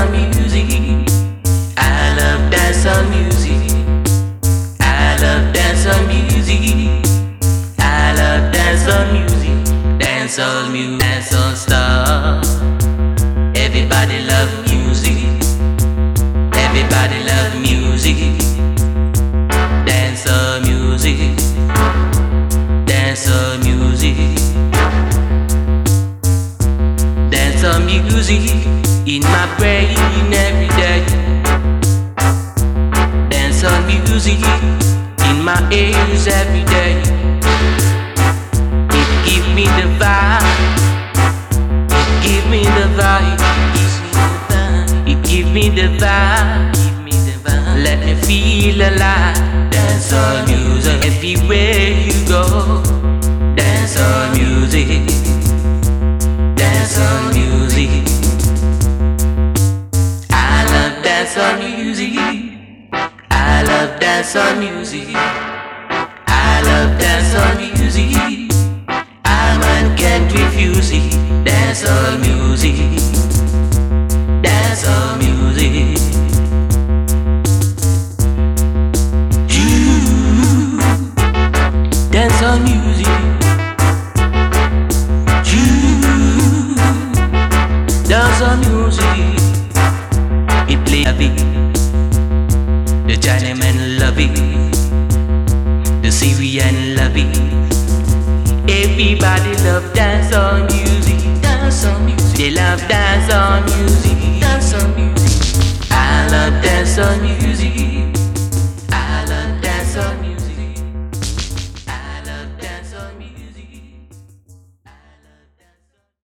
dancehall music. I love dancehall music. I love dancehall music. I love dancehall music. Dancehall music, dancehall stuff. Everybody love music. Everybody love music. Dancehall music. Dancehall music. Dancehall music in my brain every day. Dancehall music in my ears every day. It give me the vibe. It give me the vibe. It give me the vibe. Let me feel alive. Dancehall music everywhere you go. Dancehall music. Dancehall music. I love dancehall music. I love dancehall music. I love dancehall music. I man can't refuse it. Dancehall music. Dancehall music. Dancehall music. Dancehall music. It play a bit. The Chinaman love it. The Syrian love it. Everybody love dancehall music. Dancehall music. They love dancehall music. Dancehall music. I love dancehall music.